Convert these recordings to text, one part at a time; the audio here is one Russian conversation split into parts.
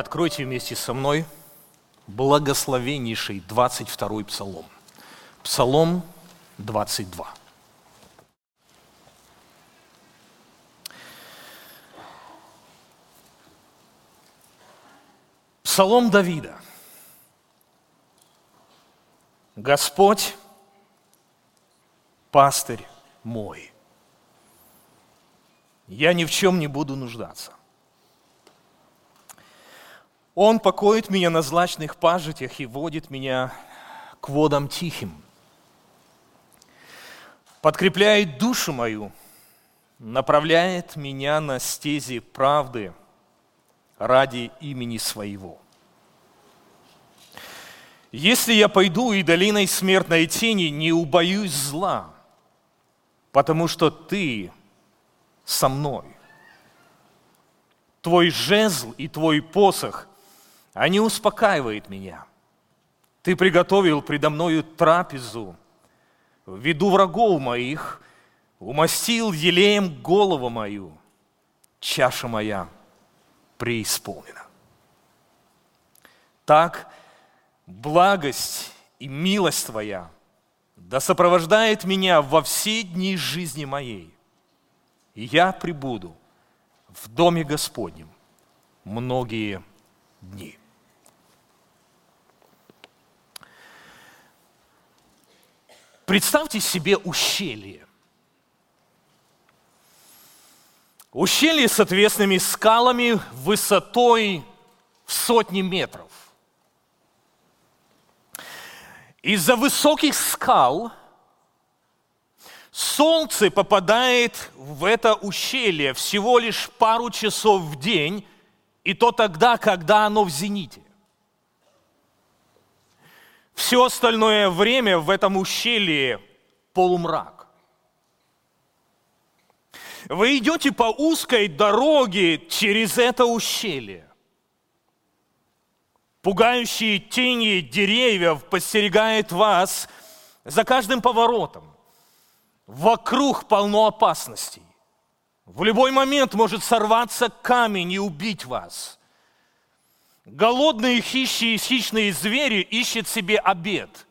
Откройте вместе со мной благословеннейший 22-й псалом. Псалом 22. Псалом Давида. Господь, пастырь мой, я ни в чем не буду нуждаться. Он покоит меня на злачных пажитях и водит меня к водам тихим. Подкрепляет душу мою, направляет меня на стези правды ради имени Своего. Если я пойду и долиной смертной тени, не убоюсь зла, потому что Ты со мной. Твой жезл и Твой посох, они успокаивают меня. Ты приготовил предо мною трапезу в виду врагов моих, умастил елеем голову мою, чаша моя преисполнена. Так благость и милость Твоя да сопровождает меня во все дни жизни моей, и я пребуду в доме Господнем многие дни. Представьте себе ущелье. Ущелье с отвесными скалами высотой в сотни метров. Из-за высоких скал солнце попадает в это ущелье всего лишь пару часов в день, и то тогда, когда оно в зените. Все остальное время в этом ущелье полумрак. Вы идете по узкой дороге через это ущелье. Пугающие тени деревьев подстерегают вас за каждым поворотом. Вокруг полно опасностей. В любой момент может сорваться камень и убить вас. Голодные хищные звери ищут себе обед.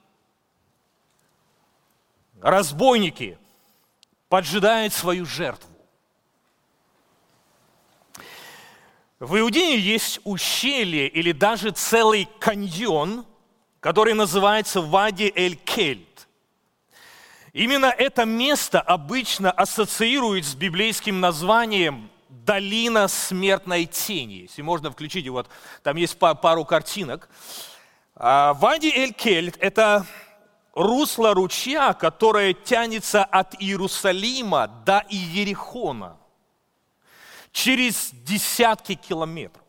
Разбойники поджидают свою жертву. В Иудее есть ущелье или даже целый каньон, который называется Вади-эль-Кельт. Именно это место обычно ассоциируют с библейским названием «Долина смертной тени». Если можно, включите, вот там есть пару картинок. Вади-эль-Кельт – это русло ручья, которое тянется от Иерусалима до Иерихона через десятки километров.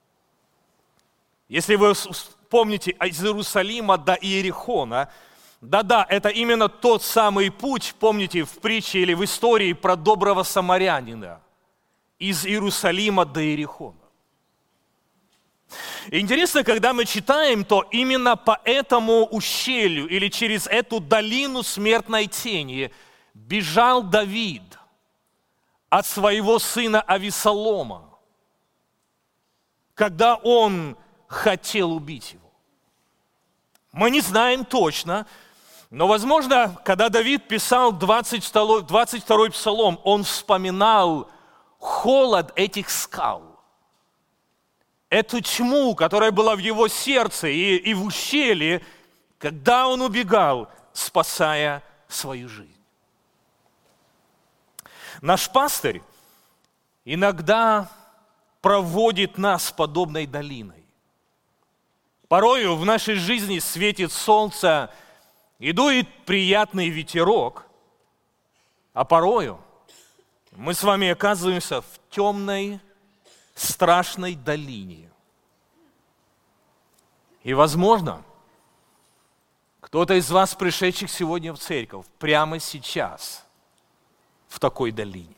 Если вы помните, из Иерусалима до Иерихона, да-да, это именно тот самый путь, помните, в притче или в истории про доброго самарянина, из Иерусалима до Иерихона. Интересно, когда мы читаем, то именно по этому ущелью или через эту долину смертной тени бежал Давид от своего сына Авесолома, когда он хотел убить его. Мы не знаем точно, но, возможно, когда Давид писал 22-й псалом, он вспоминал холод этих скал, эту тьму, которая была в его сердце и в ущелье, когда он убегал, спасая свою жизнь. Наш пастырь иногда проводит нас подобной долиной. Порою в нашей жизни светит солнце и дует приятный ветерок, а порою мы с вами оказываемся в темной, страшной долине. И, возможно, кто-то из вас, пришедших сегодня в церковь, прямо сейчас в такой долине.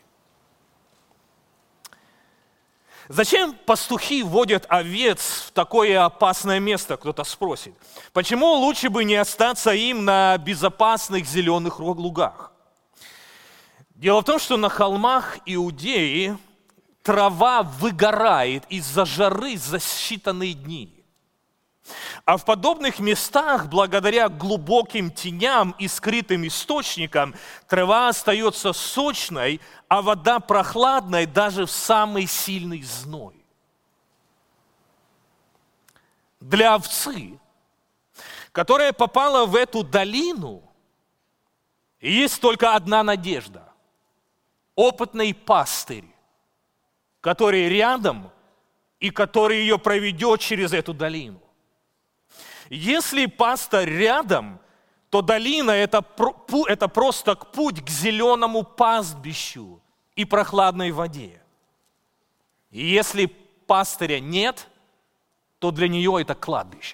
Зачем пастухи водят овец в такое опасное место, кто-то спросит. Почему лучше бы не остаться им на безопасных зеленых лугах? Дело в том, что на холмах Иудеи трава выгорает из-за жары за считанные дни. А в подобных местах, благодаря глубоким теням и скрытым источникам, трава остается сочной, а вода прохладной даже в самый сильный зной. Для овцы, которая попала в эту долину, есть только одна надежда. Опытный пастырь, который рядом и который ее проведет через эту долину. Если пастырь рядом, то долина – это просто путь к зеленому пастбищу и прохладной воде. И если пастыря нет, то для нее это кладбище.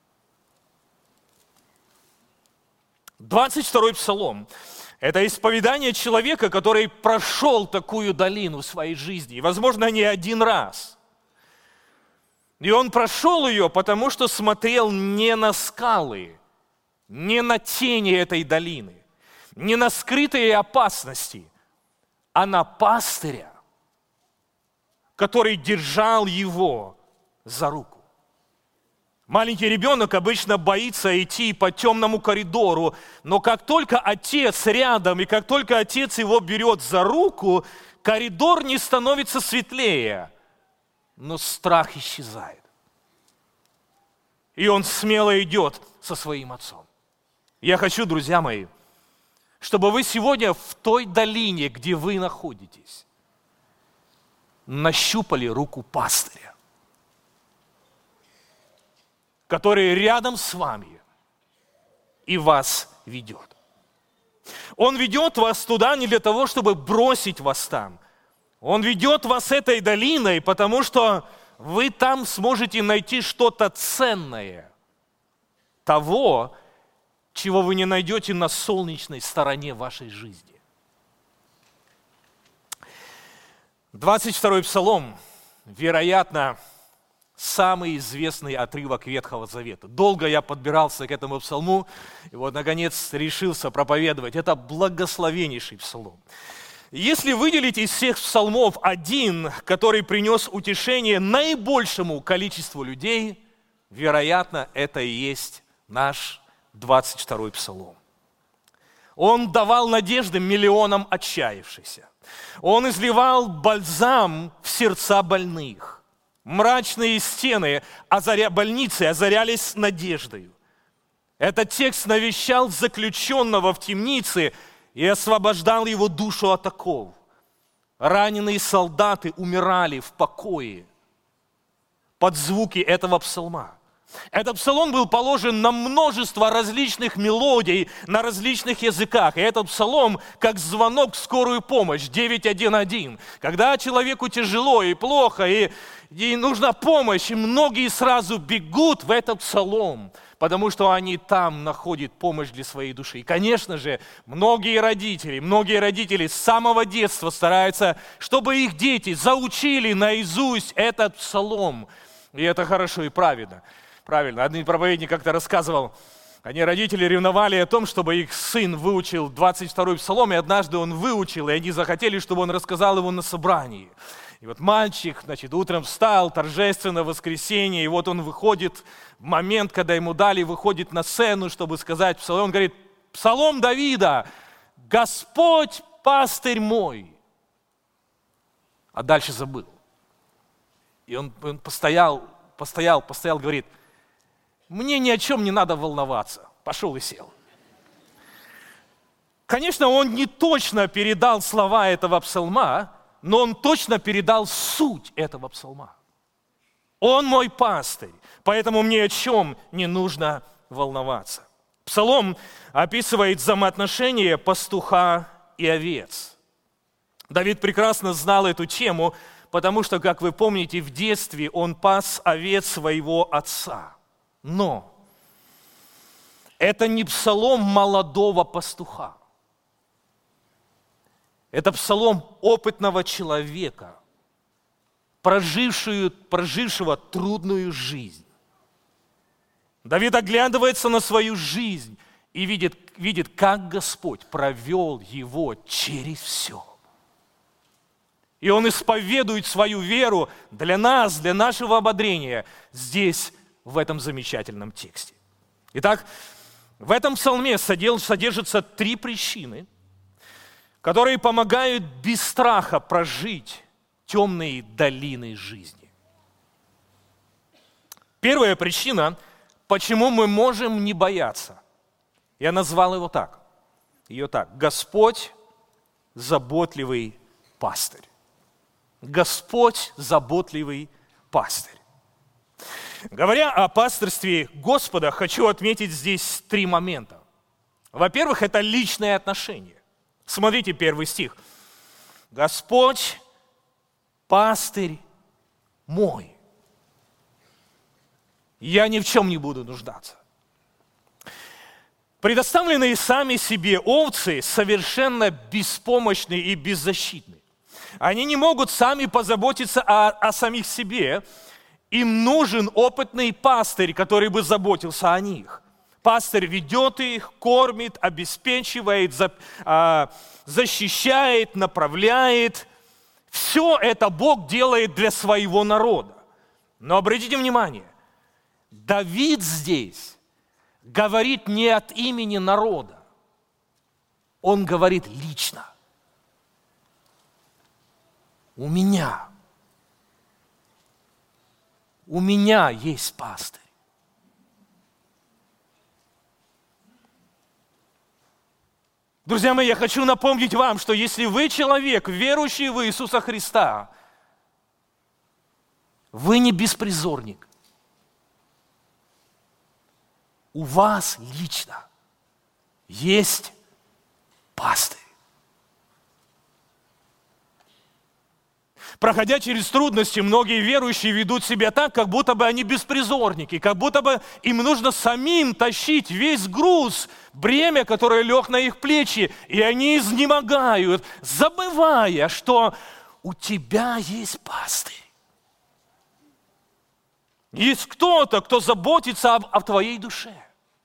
22-й псалом – это исповедание человека, который прошел такую долину в своей жизни, и, возможно, не один раз. И он прошел ее, потому что смотрел не на скалы, не на тени этой долины, не на скрытые опасности, а на пастыря, который держал его за руку. Маленький ребенок обычно боится идти по темному коридору, но как только отец рядом, и как только отец его берет за руку, коридор не становится светлее, но страх исчезает. И он смело идет со своим отцом. Я хочу, друзья мои, чтобы вы сегодня в той долине, где вы находитесь, нащупали руку пастыря, который рядом с вами и вас ведет. Он ведет вас туда не для того, чтобы бросить вас там. Он ведет вас этой долиной, потому что вы там сможете найти что-то ценное, того, чего вы не найдете на солнечной стороне вашей жизни. 22-й псалом, вероятно, самый известный отрывок Ветхого Завета. Долго я подбирался к этому псалму, и вот, наконец, решился проповедовать. Это благословеннейший псалом. Если выделить из всех псалмов один, который принес утешение наибольшему количеству людей, вероятно, это и есть наш 22-й псалом. Он давал надежды миллионам отчаявшихся. Он изливал бальзам в сердца больных. Мрачные стены больницы озарялись надеждой. Этот текст навещал заключенного в темнице и освобождал его душу от оков. Раненые солдаты умирали в покое под звуки этого псалма. Этот псалом был положен на множество различных мелодий, на различных языках. И этот псалом как звонок в скорую помощь, 911. Когда человеку тяжело и плохо, и нужна помощь, и многие сразу бегут в этот псалом, потому что они там находят помощь для своей души. И, конечно же, многие родители с самого детства стараются, чтобы их дети заучили наизусть этот псалом. И это хорошо и правильно. Правильно. Один проповедник как-то рассказывал, родители ревновали о том, чтобы их сын выучил 22-й псалом, и однажды он выучил, и они захотели, чтобы он рассказал его на собрании. И вот мальчик, утром встал, торжественно воскресенье, и вот он выходит, в момент, когда ему дали, выходит на сцену, чтобы сказать псалом, он говорит: «Псалом Давида, Господь пастырь мой». А дальше забыл. И он постоял, говорит: «Мне ни о чем не надо волноваться». Пошел и сел. Конечно, он не точно передал слова этого псалма, но он точно передал суть этого псалма. Он мой пастырь, поэтому мне о чем не нужно волноваться. Псалом описывает взаимоотношения пастуха и овец. Давид прекрасно знал эту тему, потому что, как вы помните, в детстве он пас овец своего отца. Но это не псалом молодого пастуха. Это псалом опытного человека, прожившего трудную жизнь. Давид оглядывается на свою жизнь и видит, как Господь провел его через все. И он исповедует свою веру для нас, для нашего ободрения здесь, в этом замечательном тексте. Итак, в этом псалме содержатся 3 причины, которые помогают без страха прожить темные долины жизни. Первая причина, почему мы можем не бояться. Я назвал ее так. Господь – заботливый пастырь. Господь – заботливый пастырь. Говоря о пастырстве Господа, хочу отметить здесь 3 момента. Во-первых, это личные отношения. Смотрите 1 стих. Господь – пастырь мой. Я ни в чем не буду нуждаться. Предоставленные сами себе овцы совершенно беспомощны и беззащитны. Они не могут сами позаботиться о самих себе. Им нужен опытный пастырь, который бы заботился о них. Пастырь ведет их, кормит, обеспечивает, защищает, направляет. Все это Бог делает для своего народа. Но обратите внимание, Давид здесь говорит не от имени народа. Он говорит лично. У меня есть пастырь. Друзья мои, я хочу напомнить вам, что если вы человек, верующий в Иисуса Христа, вы не беспризорник. У вас лично есть пастырь. Проходя через трудности, многие верующие ведут себя так, как будто бы они беспризорники, как будто бы им нужно самим тащить весь груз, бремя, которое лег на их плечи, и они изнемогают, забывая, что у тебя есть пастырь. Есть кто-то, кто заботится о твоей душе.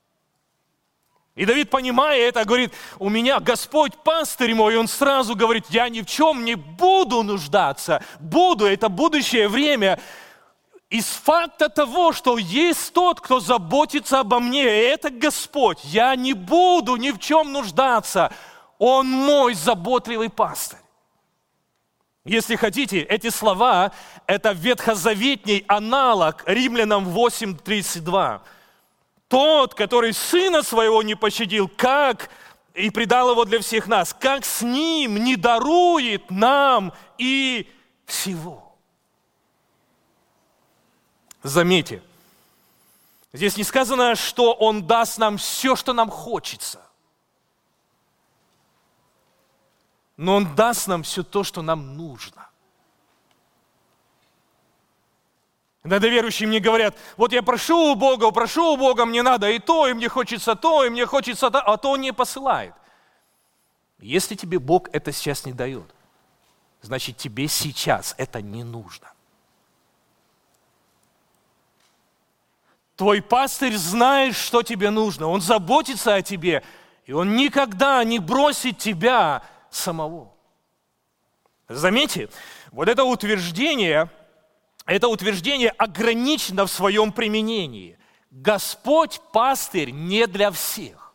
И Давид, понимая это, говорит, у меня Господь пастырь мой, и он сразу говорит, я ни в чем не буду нуждаться. Это будущее время. Из факта того, что есть тот, кто заботится обо мне, и это Господь, я не буду ни в чем нуждаться. Он мой заботливый пастырь. Если хотите, эти слова – это ветхозаветний аналог Римлянам 8:32. Тот, который сына своего не пощадил, как и предал его для всех нас, как с ним не дарует нам и всего. Заметьте, здесь не сказано, что он даст нам все, что нам хочется. Но он даст нам все то, что нам нужно. Иногда верующие мне говорят, вот я прошу у Бога, мне надо и то, и мне хочется то, и мне хочется то, а то Он не посылает. Если тебе Бог это сейчас не дает, значит тебе сейчас это не нужно. Твой пастырь знает, что тебе нужно, он заботится о тебе, и он никогда не бросит тебя самого. Заметьте, вот это утверждение ограничено в своем применении. Господь пастырь не для всех.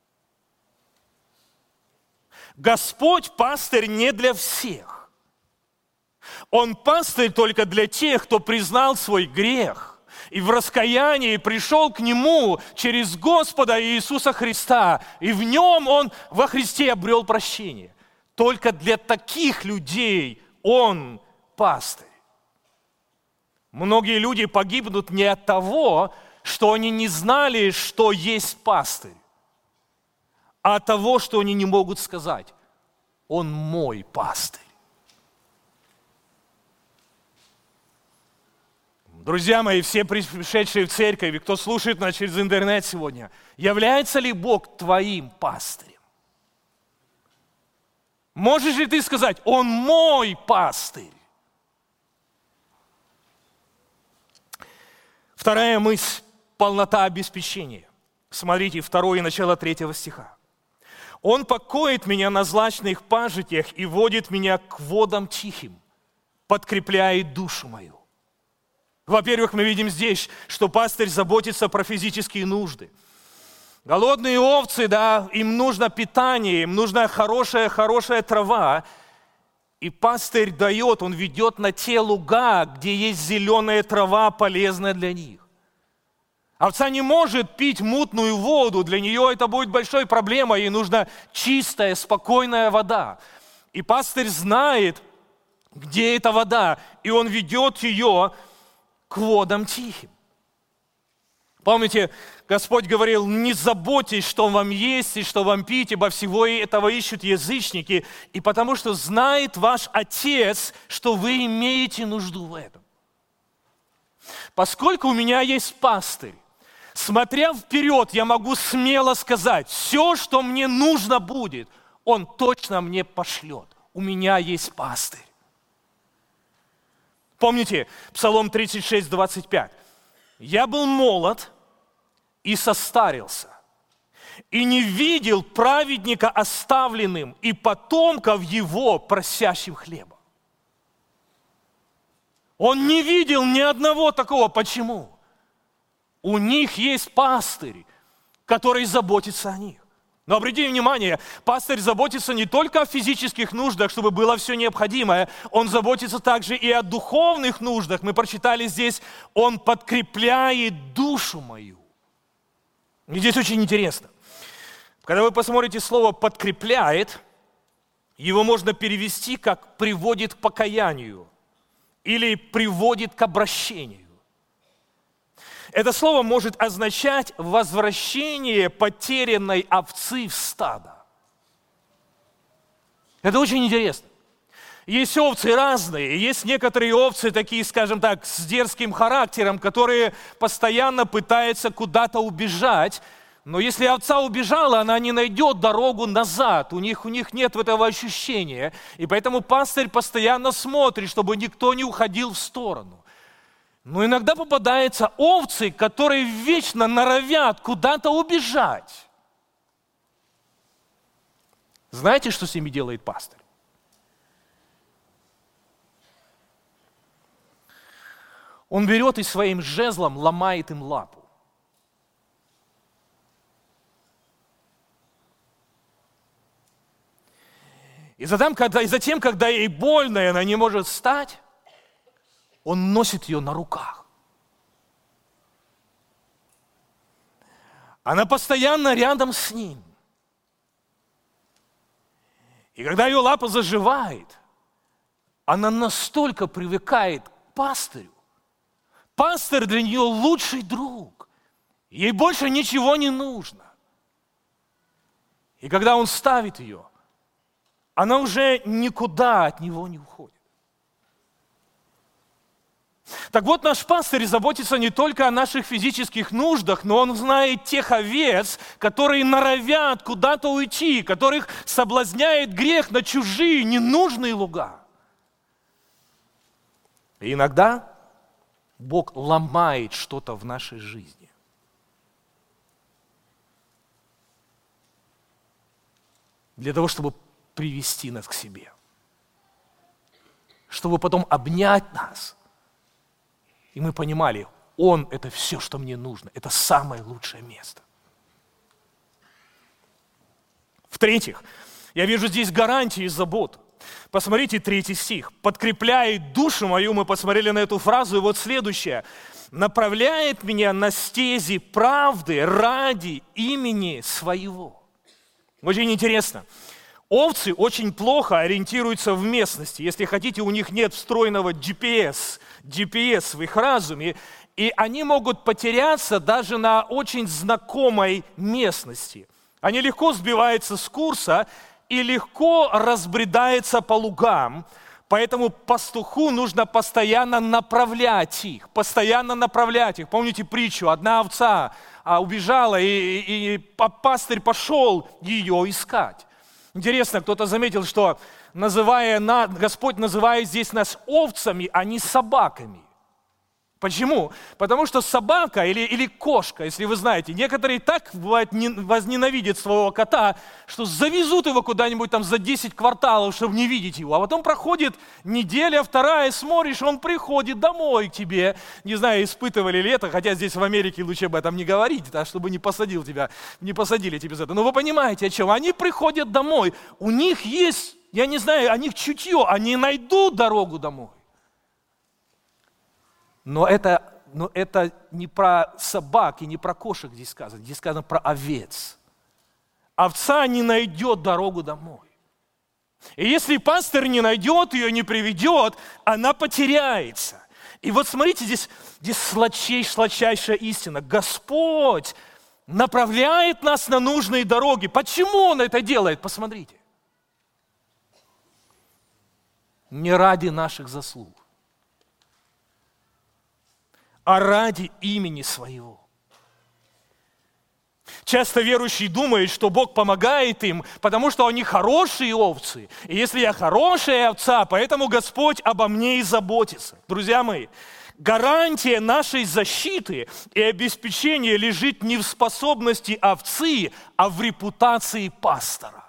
Господь пастырь не для всех. Он пастырь только для тех, кто признал свой грех и в раскаянии пришел к Нему через Господа Иисуса Христа, и в Нем он во Христе обрел прощение. Только для таких людей Он пастырь. Многие люди погибнут не от того, что они не знали, что есть пастырь, а от того, что они не могут сказать: Он мой пастырь. Друзья мои, все пришедшие в церковь, и кто слушает нас через интернет сегодня, является ли Бог твоим пастырем? Можешь ли ты сказать: Он мой пастырь? Вторая мысль – полнота обеспечения. Смотрите, 2 и начало 3 стиха. «Он покоит меня на злачных пажитях и водит меня к водам тихим, подкрепляет душу мою. Во-первых, мы видим здесь, что пастырь заботится про физические нужды. Голодные овцы, да, им нужно питание, им нужна хорошая трава. И пастырь дает, он ведет на те луга, где есть зеленая трава, полезная для них. Овца не может пить мутную воду, для нее это будет большой проблемой, ей нужна чистая, спокойная вода. И пастырь знает, где эта вода, и он ведет ее к водам тихим. Помните, Господь говорил: не заботьтесь, что вам есть и что вам пить, ибо всего этого ищут язычники, и потому что знает ваш Отец, что вы имеете нужду в этом. Поскольку у меня есть пастырь, смотря вперед, я могу смело сказать: все, что мне нужно будет, Он точно мне пошлет. У меня есть пастырь. Помните Псалом 36, 25? «Я был молод и состарился, и не видел праведника оставленным, и потомков его просящим хлеба». Он не видел ни одного такого. Почему? У них есть пастырь, который заботится о них. Но обратите внимание, пастырь заботится не только о физических нуждах, чтобы было все необходимое, он заботится также и о духовных нуждах. Мы прочитали здесь: он подкрепляет душу мою. И здесь очень интересно. Когда вы посмотрите слово «подкрепляет», его можно перевести как «приводит к покаянию» или «приводит к обращению». Это слово может означать возвращение потерянной овцы в стадо. Это очень интересно. Есть овцы разные, есть некоторые овцы такие, скажем так, с дерзким характером, которые постоянно пытаются куда-то убежать, но если овца убежала, она не найдет дорогу назад, у них нет этого ощущения, и поэтому пастырь постоянно смотрит, чтобы никто не уходил в сторону. Но иногда попадаются овцы, которые вечно норовят куда-то убежать. Знаете, что с ними делает пастырь? Он берет и своим жезлом ломает им лапу. И затем, когда ей больно, и она не может встать, он носит ее на руках. Она постоянно рядом с ним. И когда ее лапа заживает, она настолько привыкает к пастырю. Пастырь для нее лучший друг. Ей больше ничего не нужно. И когда он ставит ее, она уже никуда от него не уходит. Так вот, наш пастырь заботится не только о наших физических нуждах, но он знает тех овец, которые норовят куда-то уйти, которых соблазняет грех на чужие, ненужные луга. И иногда Бог ломает что-то в нашей жизни. Для того, чтобы привести нас к себе. Чтобы потом обнять нас. И мы понимали, Он – это все, что мне нужно. Это самое лучшее место. В-третьих, я вижу здесь гарантии и заботу. Посмотрите 3 стих. «Подкрепляет душу мою», мы посмотрели на эту фразу, и вот следующее. «Направляет меня на стези правды ради имени своего». Очень интересно. Овцы очень плохо ориентируются в местности. Если хотите, у них нет встроенного GPS в их разуме, и они могут потеряться даже на очень знакомой местности. Они легко сбиваются с курса и легко разбредаются по лугам, поэтому пастуху нужно постоянно направлять их. Помните притчу? Одна овца убежала, и пастырь пошел ее искать. Интересно, кто-то заметил, что Господь называет здесь нас овцами, а не собаками. Почему? Потому что собака или кошка, если вы знаете, некоторые так, бывает, возненавидят своего кота, что завезут его куда-нибудь там за 10 кварталов, чтобы не видеть его. А потом проходит неделя, вторая, смотришь, он приходит домой к тебе. Не знаю, испытывали ли это, хотя здесь в Америке лучше об этом не говорить, да, чтобы не посадили тебя за это. Но вы понимаете, о чем? Они приходят домой, у них есть, я не знаю, у них чутье, они найдут дорогу домой. Но это не про собак и не про кошек здесь сказано про овец. Овца не найдет дорогу домой. И если пастырь не найдет ее, не приведет, она потеряется. И вот смотрите, здесь сладчайшая истина. Господь направляет нас на нужные дороги. Почему Он это делает? Посмотрите. Не ради наших заслуг, а ради имени Своего. Часто верующие думают, что Бог помогает им, потому что они хорошие овцы. И если я хорошая овца, поэтому Господь обо мне и заботится. Друзья мои, гарантия нашей защиты и обеспечения лежит не в способности овцы, а в репутации пастора.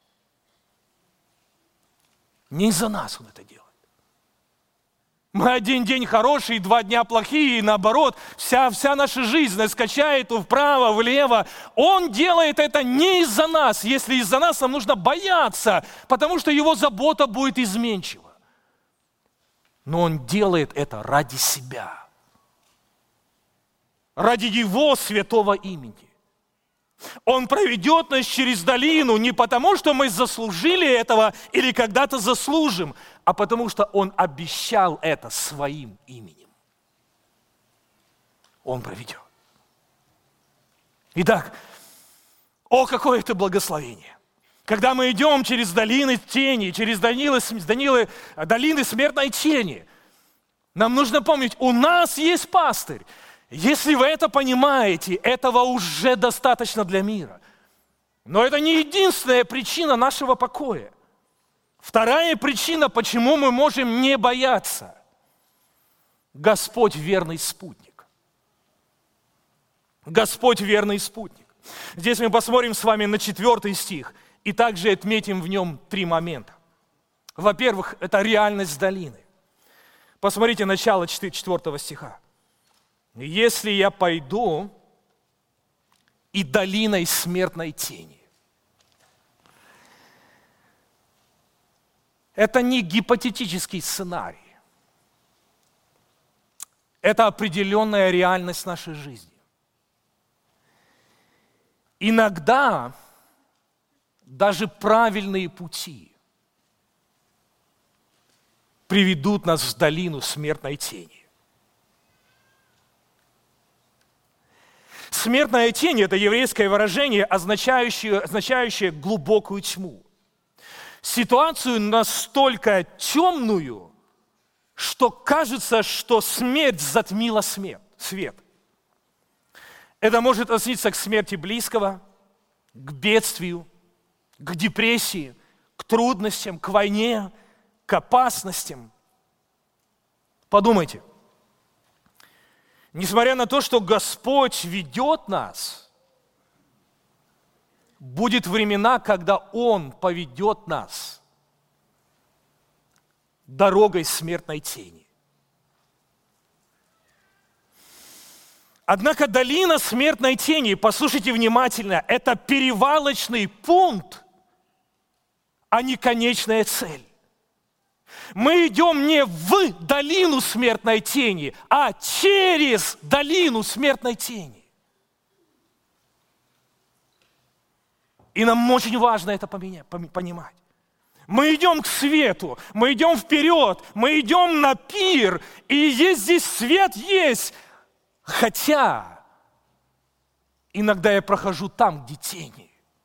Не из-за нас Он это делает. Мы один день хорошие, 2 дня плохие, и наоборот, вся наша жизнь скачает вправо, влево. Он делает это не из-за нас. Если из-за нас, нам нужно бояться, потому что Его забота будет изменчива. Но Он делает это ради себя, ради Его святого имени. Он проведет нас через долину не потому, что мы заслужили этого или когда-то заслужим, а потому что Он обещал это Своим именем. Он проведет. Итак, какое это благословение! Когда мы идем через долины тени, через долины смертной тени, нам нужно помнить, у нас есть пастырь. Если вы это понимаете, этого уже достаточно для мира. Но это не единственная причина нашего покоя. Вторая причина, почему мы можем не бояться. Господь верный спутник. Господь верный спутник. Здесь мы посмотрим с вами на 4 стих и также отметим в нем 3 момента. Во-первых, это реальность долины. Посмотрите начало 4 стиха. «Если я пойду и долиной смертной тени». Это не гипотетический сценарий. Это определенная реальность нашей жизни. Иногда даже правильные пути приведут нас в долину смертной тени. Смертная тень – это еврейское выражение, означающее глубокую тьму. Ситуацию настолько темную, что кажется, что смерть затмила свет. Это может относиться к смерти близкого, к бедствию, к депрессии, к трудностям, к войне, к опасностям. Подумайте. Несмотря на то, что Господь ведет нас, будет времена, когда Он поведет нас дорогой смертной тени. Однако долина смертной тени, послушайте внимательно, это перевалочный пункт, а не конечная цель. Мы идем не в долину смертной тени, а через долину смертной тени. И нам очень важно это понимать. Мы идем к свету, мы идем вперед, мы идем на пир, и есть здесь свет, есть. Хотя иногда я прохожу там, где тени.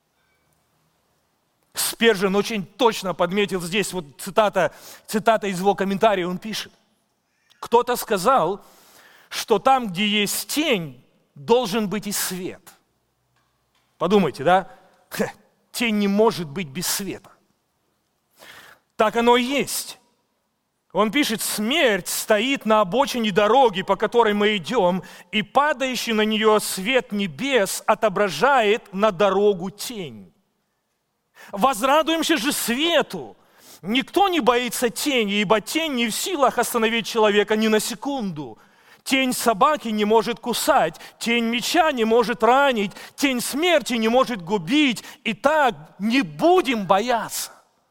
Спержен очень точно подметил здесь, вот цитата из его комментария, он пишет. Кто-то сказал, что там, где есть тень, должен быть и свет. Подумайте, да? Тень не может быть без света. Так оно и есть. Он пишет: «Смерть стоит на обочине дороги, по которой мы идем, и падающий на нее свет небес отображает на дорогу тень. Возрадуемся же свету. Никто не боится тени, ибо тень не в силах остановить человека ни на секунду. Тень собаки не может кусать, тень меча не может ранить, тень смерти не может губить. Итак, не будем бояться».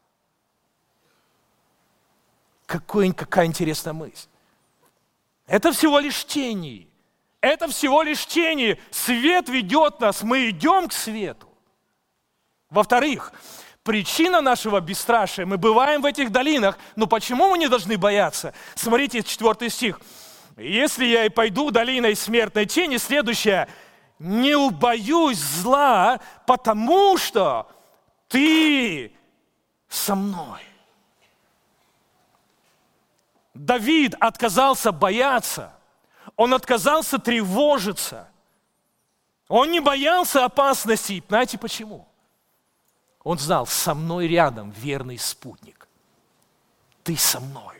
Какая интересная мысль. Это всего лишь тени. Это всего лишь тени. Свет ведет нас, мы идем к свету. Во-вторых, причина нашего бесстрашия: мы бываем в этих долинах, но почему мы не должны бояться? Смотрите, 4 стих. «Если я и пойду долиной смертной тени», следующее: «не убоюсь зла, потому что ты со мной». Давид отказался бояться, он отказался тревожиться, он не боялся опасностей. Знаете почему? Он знал: со мной рядом верный спутник. Ты со мной.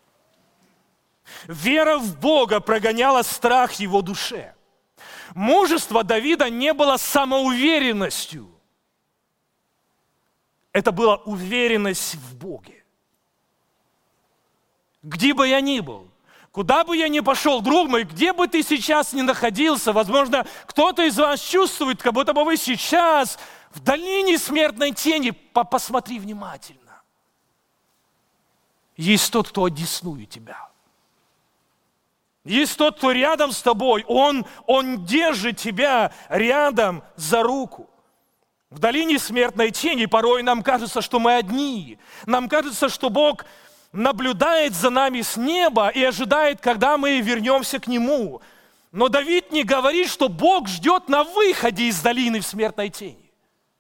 Вера в Бога прогоняла страх в его душе. Мужество Давида не было самоуверенностью. Это была уверенность в Боге. Где бы я ни был, куда бы я ни пошел, друг мой, где бы ты сейчас ни находился, возможно, кто-то из вас чувствует, как будто бы вы сейчас в долине смертной тени. Посмотри внимательно. Есть тот, кто одесную тебя. Есть тот, кто рядом с тобой. Он держит тебя рядом за руку. В долине смертной тени порой нам кажется, что мы одни. Нам кажется, что Бог наблюдает за нами с неба и ожидает, когда мы вернемся к Нему. Но Давид не говорит, что Бог ждет на выходе из долины в смертной тени.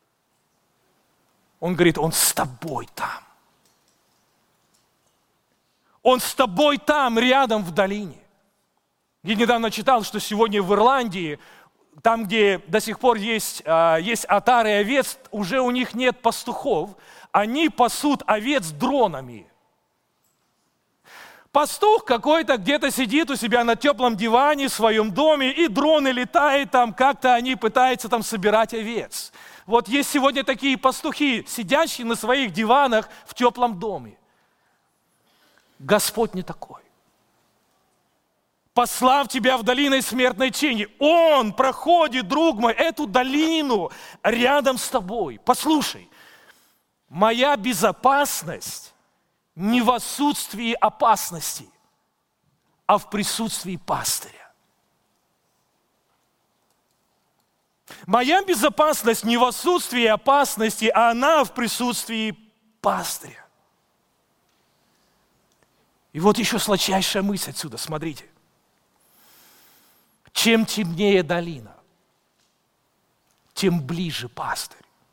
Он говорит: Он с тобой там. Он с тобой там, рядом в долине. Я недавно читал, что сегодня в Ирландии, там, где до сих пор есть отары овец, уже у них нет пастухов, они пасут овец дронами. Пастух какой-то где-то сидит у себя на теплом диване в своем доме, и дроны летают там, как-то они пытаются там собирать овец. Вот есть сегодня такие пастухи, сидящие на своих диванах в теплом доме. Господь не такой. Послав тебя в долину смертной тени, Он проходит, друг мой, эту долину рядом с тобой. Послушай, моя безопасность не в отсутствии опасности, а в присутствии пастыря. Моя безопасность не в отсутствии опасности, а она в присутствии пастыря. И вот еще сладчайшая мысль отсюда, смотрите. Чем темнее долина, тем ближе пастырь.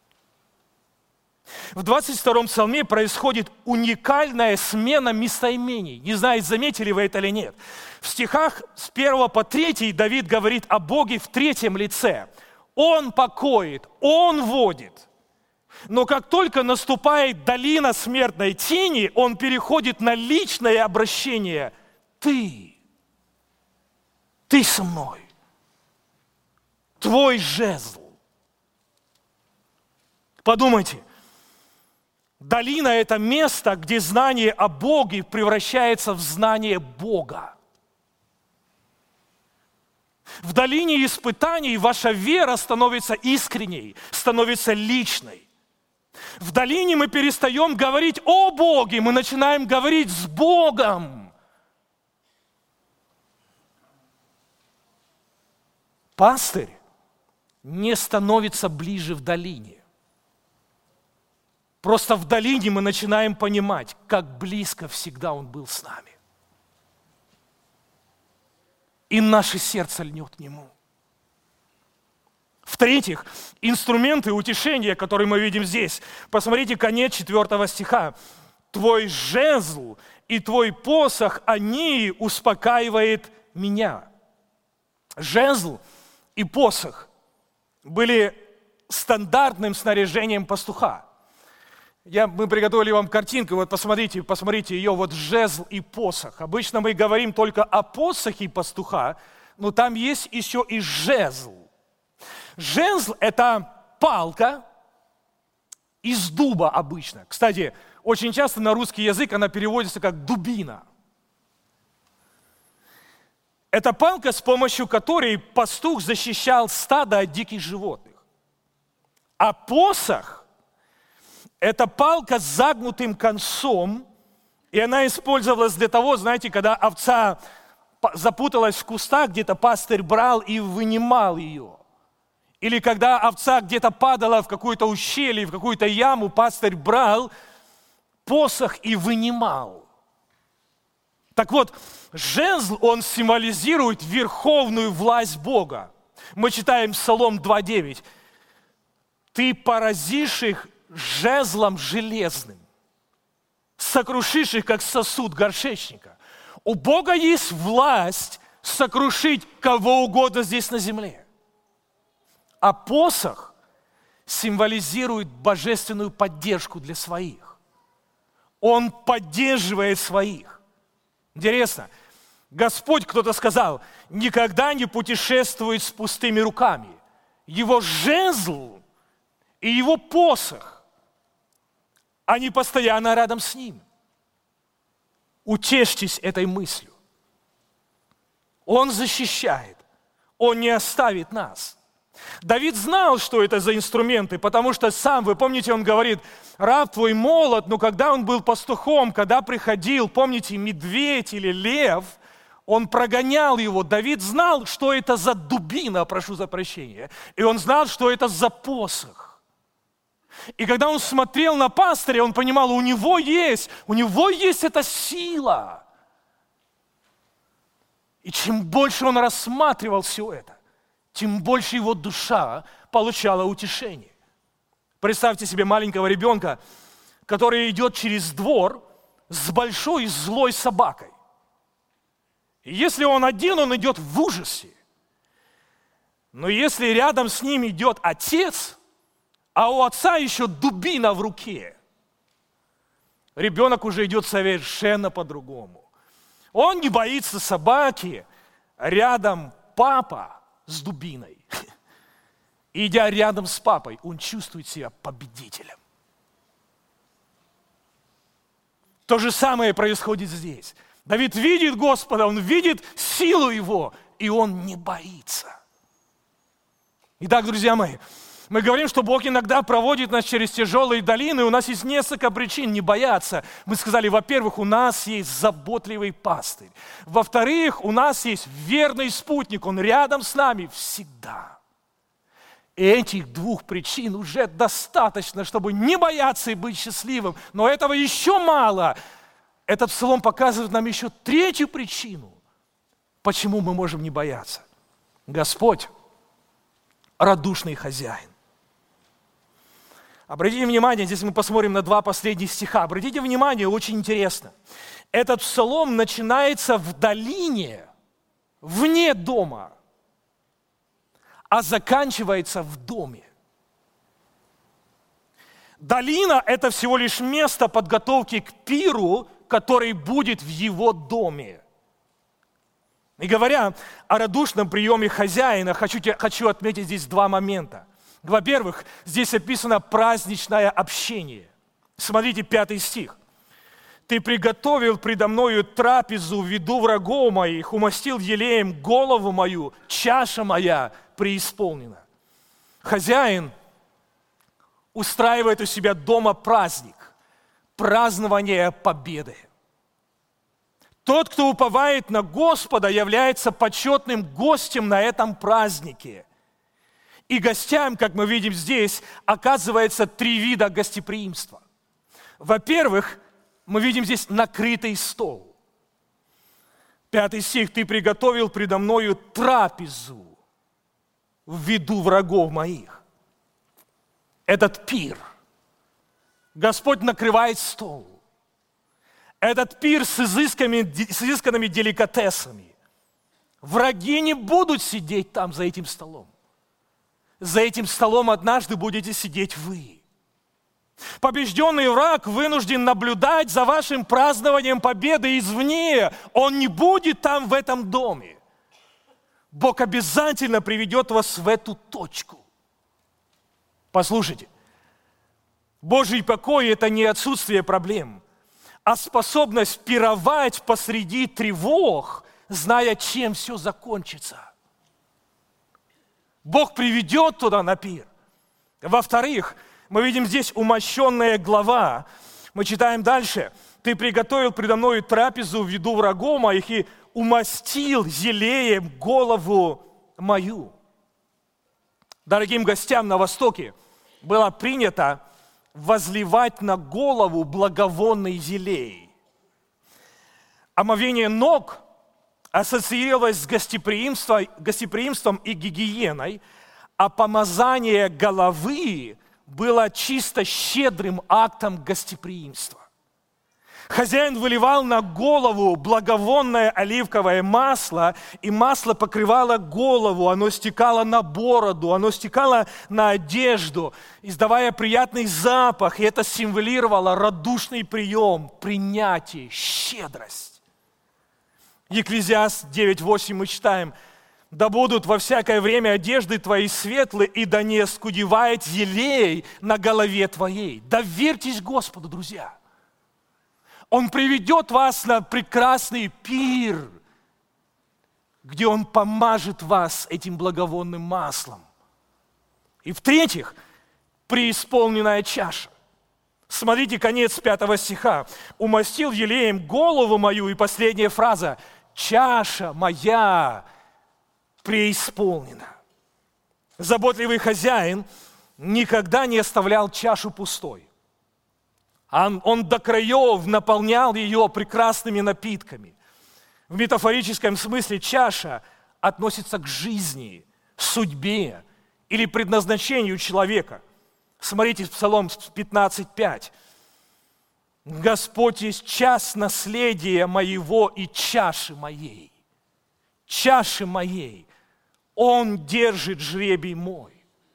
В 22-м псалме происходит уникальная смена местоимений. Не знаю, заметили вы это или нет. В стихах с 1 по 3 Давид говорит о Боге в 3-м лице. Он покоит, Он водит. Но как только наступает долина смертной тени, он переходит на личное обращение. Ты со мной. Твой жезл. Подумайте. Долина – это место, где знание о Боге превращается в знание Бога. В долине испытаний ваша вера становится искренней, становится личной. В долине мы перестаем говорить о Боге, мы начинаем говорить с Богом. Пастырь не становится ближе в долине. Просто в долине мы начинаем понимать, как близко всегда Он был с нами. И наше сердце льнет к Нему. В-третьих, инструменты утешения, которые мы видим здесь. Посмотрите конец 4 стиха. «Твой жезл и твой посох, они успокаивают меня». Жезл и посох были стандартным снаряжением пастуха. Мы приготовили вам картинку, вот посмотрите ее, вот жезл и посох. Обычно мы говорим только о посохе пастуха, но там есть еще и жезл. Жезл – это палка из дуба обычно. Кстати, очень часто на русский язык она переводится как дубина. Это палка, с помощью которой пастух защищал стадо от диких животных. А посох – это палка с загнутым концом, и она использовалась для того, знаете, когда овца запуталась в кустах, где-то пастырь брал и вынимал ее. Или когда овца где-то падала в какое-то ущелье, в какую-то яму, пастырь брал посох и вынимал. Так вот, жезл, он символизирует верховную власть Бога. Мы читаем Псалом 2:9. «Ты поразишь их жезлом железным, сокрушишь их, как сосуд горшечника». У Бога есть власть сокрушить кого угодно здесь на земле. А посох символизирует божественную поддержку для своих. Он поддерживает своих. Интересно, Господь, кто-то сказал, никогда не путешествует с пустыми руками. Его жезл и его посох, они постоянно рядом с ним. Утешьтесь этой мыслью. Он защищает, он не оставит нас. Давид знал, что это за инструменты, потому что сам, вы помните, он говорит, раб твой молод, но когда он был пастухом, когда приходил, помните, медведь или лев, он прогонял его. Давид знал, что это за дубина, прошу за прощения, и он знал, что это за посох. И когда он смотрел на пастыря, он понимал, у него есть эта сила. И чем больше он рассматривал все это, тем больше его душа получала утешение. Представьте себе маленького ребенка, который идет через двор с большой злой собакой. И если он один, он идет в ужасе. Но если рядом с ним идет отец, а у отца еще дубина в руке, ребенок уже идет совершенно по-другому. Он не боится собаки, рядом папа с дубиной. Идя рядом с папой, он чувствует себя победителем. То же самое происходит здесь. Давид видит Господа, он видит силу Его, и он не боится. Итак, друзья мои, мы говорим, что Бог иногда проводит нас через тяжелые долины, у нас есть несколько причин не бояться. Мы сказали, во-первых, у нас есть заботливый пастырь. Во-вторых, у нас есть верный спутник, он рядом с нами всегда. И этих двух причин уже достаточно, чтобы не бояться и быть счастливым. Но этого еще мало. Этот псалом показывает нам еще третью причину, почему мы можем не бояться. Господь – радушный хозяин. Обратите внимание, здесь мы посмотрим на 2 последних стиха. Обратите внимание, очень интересно. Этот псалом начинается в долине, вне дома, а заканчивается в доме. Долина – это всего лишь место подготовки к пиру, который будет в его доме. И говоря о радушном приеме хозяина, хочу отметить здесь 2 момента. Во-первых, здесь описано праздничное общение. Смотрите, 5 стих. «Ты приготовил предо мною трапезу в виду врагов моих, умастил елеем голову мою, чаша моя преисполнена». Хозяин устраивает у себя дома праздник, празднование победы. Тот, кто уповает на Господа, является почетным гостем на этом празднике. И гостям, как мы видим здесь, оказывается 3 вида гостеприимства. Во-первых, мы видим здесь накрытый стол. 5 стих. «Ты приготовил предо мною трапезу в виду врагов моих». Этот пир. Господь накрывает стол. Этот пир с изысканными деликатесами. Враги не будут сидеть там за этим столом. За этим столом однажды будете сидеть вы. Побежденный враг вынужден наблюдать за вашим празднованием победы извне. Он не будет там, в этом доме. Бог обязательно приведет вас в эту точку. Послушайте, Божий покой – это не отсутствие проблем, а способность пировать посреди тревог, зная, чем все закончится. Бог приведет туда на пир. Во-вторых, мы видим здесь умощенная глава. Мы читаем дальше. «Ты приготовил предо мною трапезу в виду врагов моих и умастил зелеем голову мою». Дорогим гостям на Востоке было принято возливать на голову благовонный зелей. Омовение ног ассоциировалось с гостеприимством и гигиеной, а помазание головы было чисто щедрым актом гостеприимства. Хозяин выливал на голову благовонное оливковое масло, и масло покрывало голову, оно стекало на бороду, оно стекало на одежду, издавая приятный запах, и это символизировало радушный прием, принятие, щедрость. Екклезиаст 9:8 мы читаем: «Да будут во всякое время одежды твои светлые, и да не оскудевает зелей на голове твоей». Доверьтесь Господу, друзья. Он приведет вас на прекрасный пир, где Он помажет вас этим благовонным маслом. И в-третьих, преисполненная чаша. Смотрите, конец 5 стиха. «Умастил елеем голову мою», и последняя фраза: «Чаша моя преисполнена». Заботливый хозяин никогда не оставлял чашу пустой. Он до краев наполнял ее прекрасными напитками. В метафорическом смысле чаша относится к жизни, судьбе или предназначению человека. Смотрите, Псалом 15:5. «Господь есть час наследия моего и чаши моей». Чаши моей. Он держит жребий мой.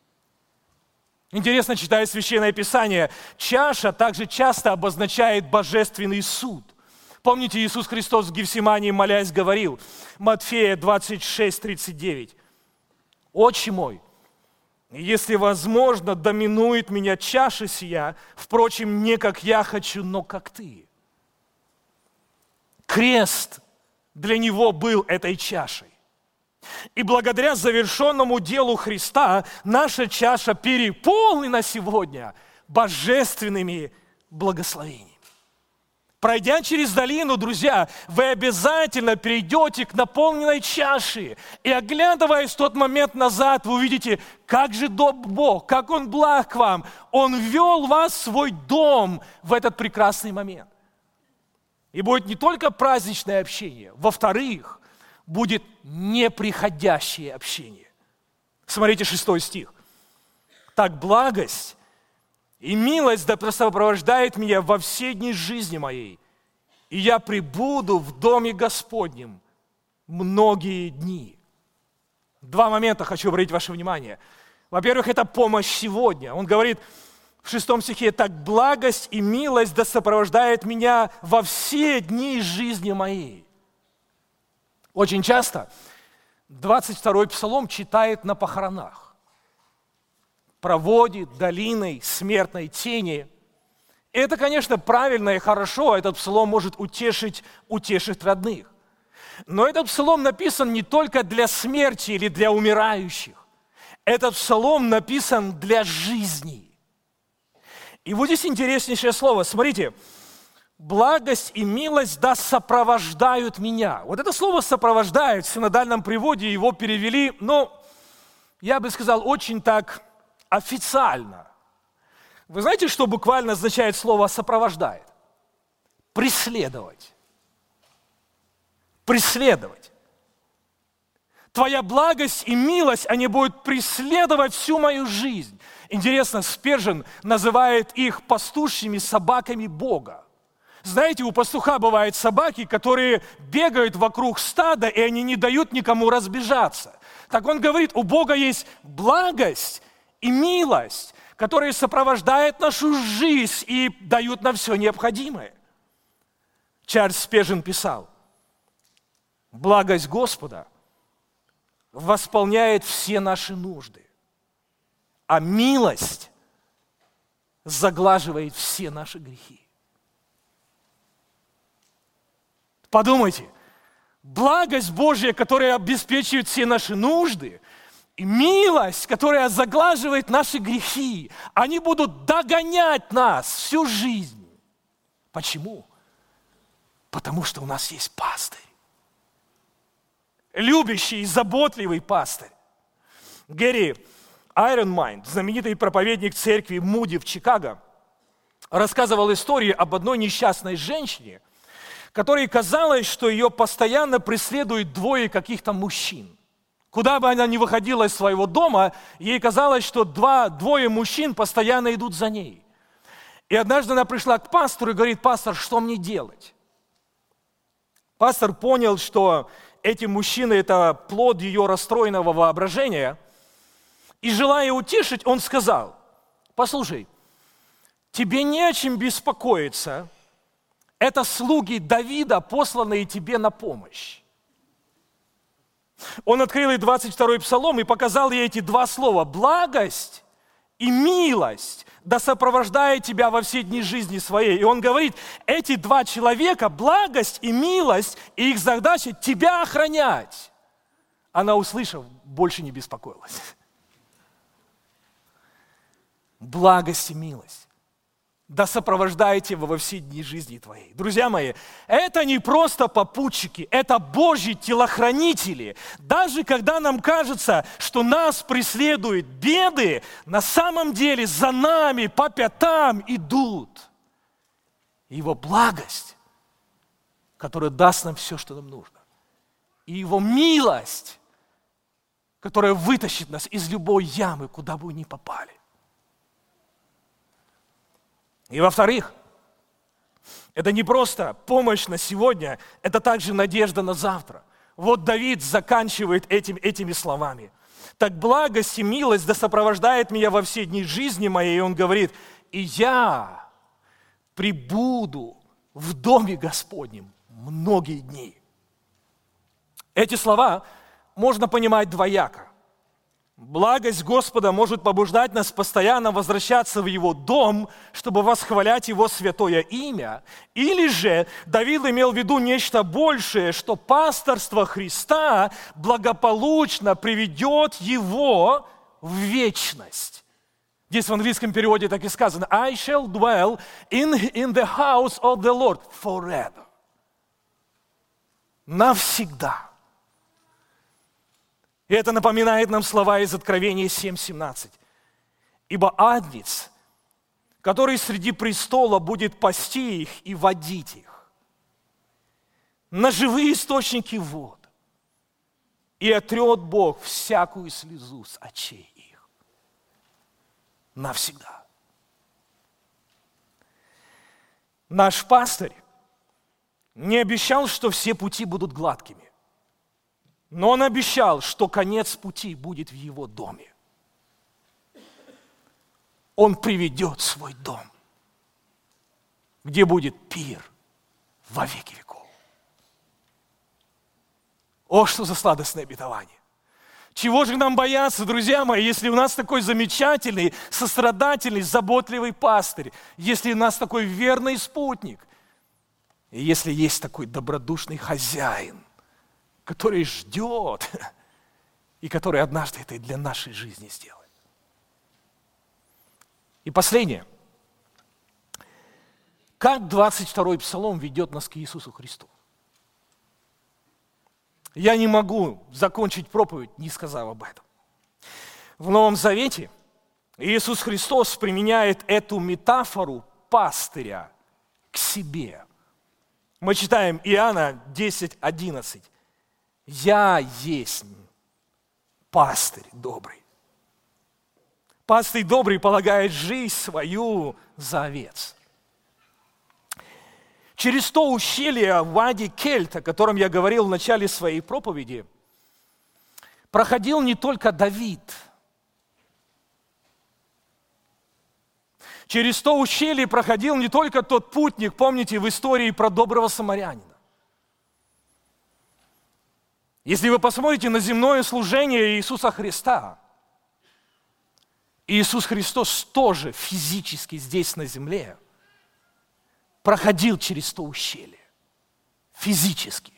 Интересно, читая Священное Писание, чаша также часто обозначает божественный суд. Помните, Иисус Христос в Гефсимании, молясь, говорил, Матфея 26:39: «Отче мой, если возможно, доминует меня чаша сия, впрочем, не как я хочу, но как ты». Крест для него был этой чашей. И благодаря завершенному делу Христа наша чаша переполнена сегодня божественными благословениями. Пройдя через долину, друзья, вы обязательно перейдете к наполненной чаше. И оглядываясь в тот момент назад, вы увидите, как же добр Бог, как Он благ к вам. Он ввел вас в свой дом в этот прекрасный момент. И будет не только праздничное общение, во-вторых, будет неприходящее общение. Смотрите 6 стих. «Так благость и милость да сопровождает меня во все дни жизни моей, и я пребуду в доме Господнем многие дни». Два момента хочу обратить ваше внимание. Во-первых, это помощь сегодня. Он говорит в 6 стихе: «Так благость и милость да сопровождает меня во все дни жизни моей». Очень часто 22-й псалом читает на похоронах. Проводит долиной смертной тени. И это, конечно, правильно и хорошо. Этот псалом может утешить родных. Но этот псалом написан не только для смерти или для умирающих. Этот псалом написан для жизни. И вот здесь интереснейшее слово. Смотрите. «Благость и милость да сопровождают меня». Вот это слово «сопровождают» в синодальном переводе его перевели, я бы сказал, очень так официально. Вы знаете, что буквально означает слово «сопровождает»? Преследовать. Преследовать. Твоя благость и милость, они будут преследовать всю мою жизнь. Интересно, Спержен называет их пастушьими собаками Бога. Знаете, у пастуха бывают собаки, которые бегают вокруг стада, и они не дают никому разбежаться. Так он говорит, у Бога есть благость и милость, которые сопровождают нашу жизнь и дают нам все необходимое. Чарльз Спержин писал: «Благость Господа восполняет все наши нужды, а милость заглаживает все наши грехи». Подумайте, благость Божья, которая обеспечивает все наши нужды, и милость, которая заглаживает наши грехи, они будут догонять нас всю жизнь. Почему? Потому что у нас есть пастырь. Любящий и заботливый пастырь. Гэри Айронмайнд, знаменитый проповедник церкви Муди в Чикаго, рассказывал историю об одной несчастной женщине, которой казалось, что ее постоянно преследуют двое каких-то мужчин. Куда бы она ни выходила из своего дома, ей казалось, что двое мужчин постоянно идут за ней. И однажды она пришла к пастору и говорит: «Пастор, что мне делать?» Пастор понял, что эти мужчины – это плод ее расстроенного воображения. И, желая утешить, он сказал: «Послушай, тебе не о чем беспокоиться. Это слуги Давида, посланные тебе на помощь». Он открыл ей 22-й псалом и показал ей эти два слова: «Благость и милость да сопровождает тебя во все дни жизни своей». И он говорит, эти два человека, благость и милость, и их задача тебя охранять. Она, услышав, больше не беспокоилась. Благость и милость да сопровождает тебя во все дни жизни твоей. Друзья мои, это не просто попутчики, это Божьи телохранители. Даже когда нам кажется, что нас преследуют беды, на самом деле за нами по пятам идут Его благость, которая даст нам все, что нам нужно, и Его милость, которая вытащит нас из любой ямы, куда бы мы ни попали. И во-вторых, это не просто помощь на сегодня, это также надежда на завтра. Вот Давид заканчивает этими словами. «Так благость и милость да сопровождает меня во все дни жизни моей». И он говорит: «И я пребуду в доме Господнем многие дни». Эти слова можно понимать двояко. Благость Господа может побуждать нас постоянно возвращаться в Его дом, чтобы восхвалять Его святое имя. Или же Давид имел в виду нечто большее, что пасторство Христа благополучно приведет его в вечность. Здесь в английском переводе так и сказано: «I shall dwell in the house of the Lord forever». Навсегда. И это напоминает нам слова из Откровения 7:17. «Ибо Агнец, который среди престола будет пасти их и водить их на живые источники вод, и отрет Бог всякую слезу с очей их». Навсегда. Наш пастырь не обещал, что все пути будут гладкими. Но он обещал, что конец пути будет в его доме. Он приведет свой дом, где будет пир во веки веков. О, что за сладостное обетование! Чего же нам бояться, друзья мои, если у нас такой замечательный, сострадательный, заботливый пастырь, если у нас такой верный спутник, и если есть такой добродушный хозяин, который ждет, и который однажды это и для нашей жизни сделает. И последнее. Как 22-й псалом ведет нас к Иисусу Христу? Я не могу закончить проповедь, не сказав об этом. В Новом Завете Иисус Христос применяет эту метафору пастыря к себе. Мы читаем Иоанна 10:11. «Я есть пастырь добрый». Пастырь добрый полагает жизнь свою за овец. Через то ущелье Вади Кельт, о котором я говорил в начале своей проповеди, проходил не только Давид. Через то ущелье проходил не только тот путник, помните в истории про доброго самарянина. Если вы посмотрите на земное служение Иисуса Христа, Иисус Христос тоже физически здесь на земле проходил через то ущелье. Физически.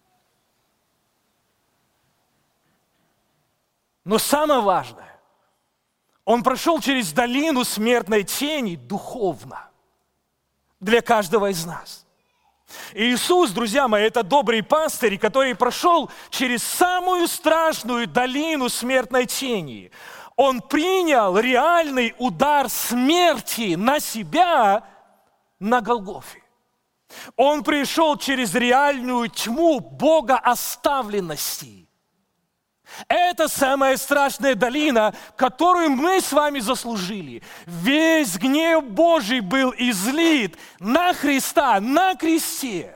Но самое важное, Он прошел через долину смертной тени духовно для каждого из нас. И Иисус, друзья мои, это добрый пастырь, который прошел через самую страшную долину смертной тени. Он принял реальный удар смерти на себя на Голгофе. Он пришел через реальную тьму богооставленности. Это самая страшная долина, которую мы с вами заслужили. Весь гнев Божий был излит на Христа, на кресте.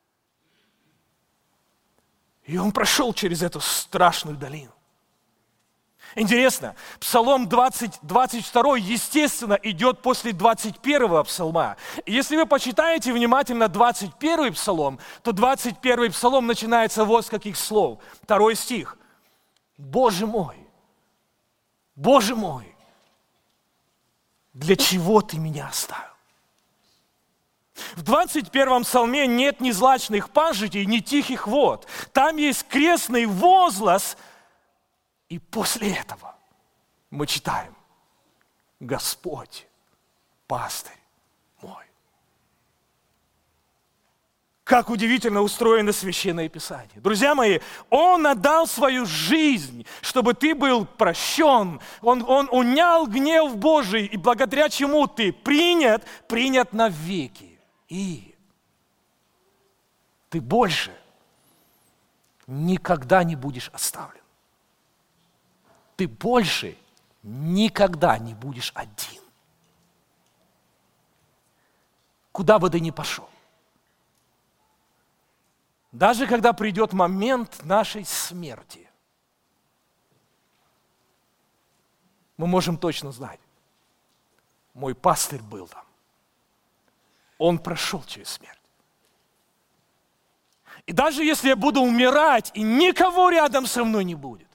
И Он прошел через эту страшную долину. Интересно, Псалом 22, естественно, идет после 21 псалма. И если вы почитаете внимательно 21 псалом, то 21 псалом начинается вот с каких слов. 2 стих. Боже мой, для чего Ты меня оставил? В 21 псалме нет ни злачных пажитей, ни тихих вод. Там есть крестный возглас, и после этого мы читаем: Господь, пастырь мой. Как удивительно устроено Священное Писание. Друзья мои, Он отдал свою жизнь, чтобы ты был прощен. Он унял гнев Божий, и благодаря чему ты принят навеки. И ты больше никогда не будешь оставлен. Ты больше никогда не будешь один. Куда бы ты ни пошел. Даже когда придет момент нашей смерти, мы можем точно знать, мой пастырь был там. Он прошел через смерть. И даже если я буду умирать, и никого рядом со мной не будет,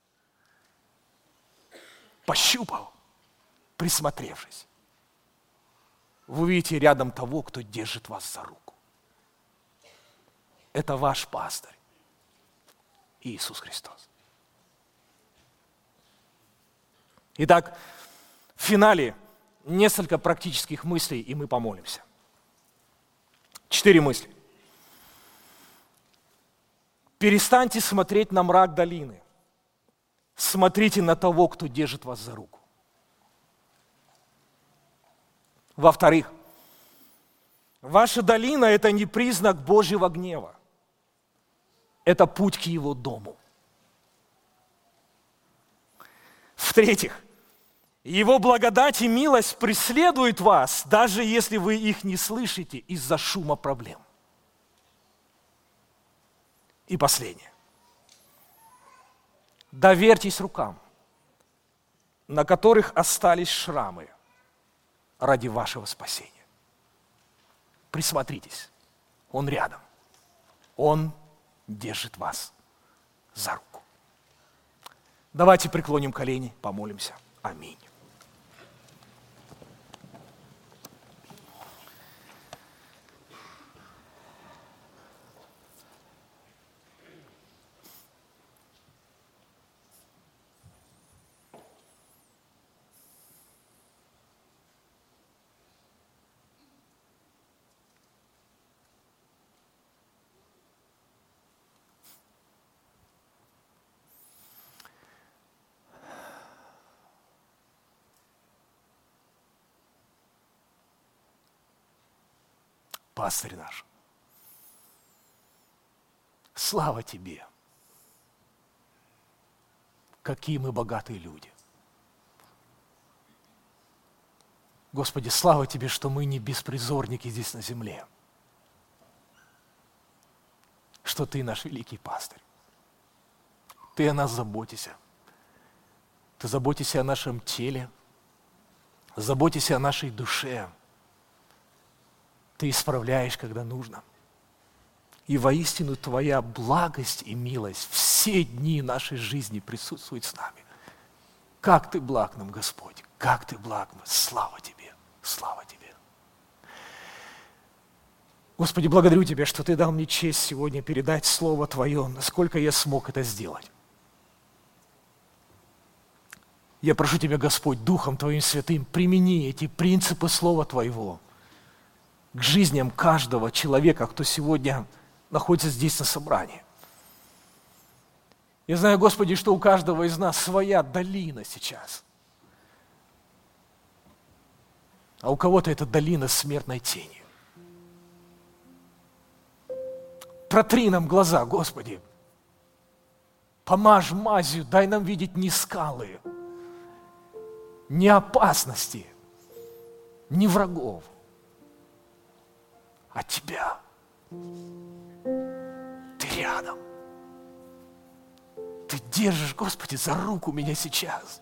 пощупал, присмотревшись, вы увидите рядом того, кто держит вас за руку. Это ваш пастырь, Иисус Христос. Итак, в финале несколько практических мыслей, и мы помолимся. 4 мысли. Перестаньте смотреть на мрак долины. Смотрите на того, кто держит вас за руку. Во-вторых, ваша долина – это не признак Божьего гнева. Это путь к Его дому. В-третьих, Его благодать и милость преследуют вас, даже если вы их не слышите из-за шума проблем. И последнее. Доверьтесь рукам, на которых остались шрамы ради вашего спасения. Присмотритесь, Он рядом. Он держит вас за руку. Давайте преклоним колени, помолимся. Аминь. Пастырь наш, слава Тебе! Какие мы богатые люди! Господи, слава Тебе, что мы не беспризорники здесь на земле, что Ты наш великий пастырь. Ты о нас заботишься. Ты заботишься о нашем теле, заботясь о нашей душе. Ты исправляешь, когда нужно. И воистину Твоя благость и милость все дни нашей жизни присутствует с нами. Как Ты благ нам, Господь, как Ты благ нам. Слава Тебе, слава Тебе. Господи, благодарю Тебя, что Ты дал мне честь сегодня передать Слово Твое, насколько я смог это сделать. Я прошу Тебя, Господь, Духом Твоим Святым, примени эти принципы Слова Твоего к жизням каждого человека, кто сегодня находится здесь на собрании. Я знаю, Господи, что у каждого из нас своя долина сейчас. А у кого-то это долина смертной тени. Протри нам глаза, Господи. Помажь мазью, дай нам видеть не скалы, не опасности, не врагов, а Тебя. Ты рядом. Ты держишь, Господи, за руку меня сейчас.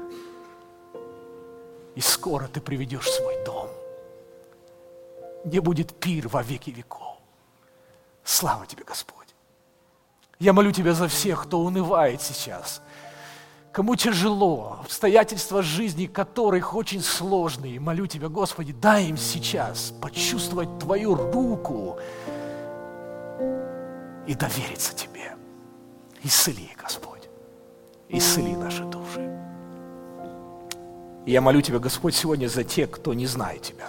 И скоро Ты приведешь в свой дом, где будет пир во веки веков. Слава Тебе, Господь. Я молю Тебя за всех, кто унывает сейчас, кому тяжело, обстоятельства жизни которых очень сложные. Молю Тебя, Господи, дай им сейчас почувствовать Твою руку и довериться Тебе. Исцели, Господь, исцели наши души. И я молю Тебя, Господь, сегодня за тех, кто не знает Тебя.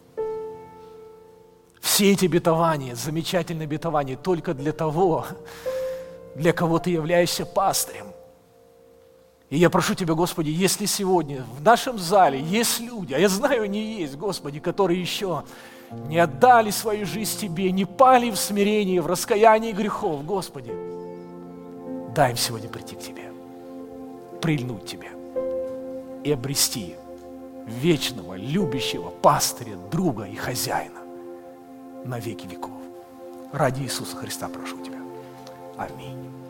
Все эти обетования, замечательные обетования, только для того, для кого Ты являешься пастырем. И я прошу Тебя, Господи, если сегодня в нашем зале есть люди, а я знаю, они есть, Господи, которые еще не отдали свою жизнь Тебе, не пали в смирении, в раскаянии грехов, Господи, дай им сегодня прийти к Тебе, прильнуть к Тебе и обрести вечного, любящего пастыря, друга и хозяина на веки веков. Ради Иисуса Христа прошу Тебя. Аминь.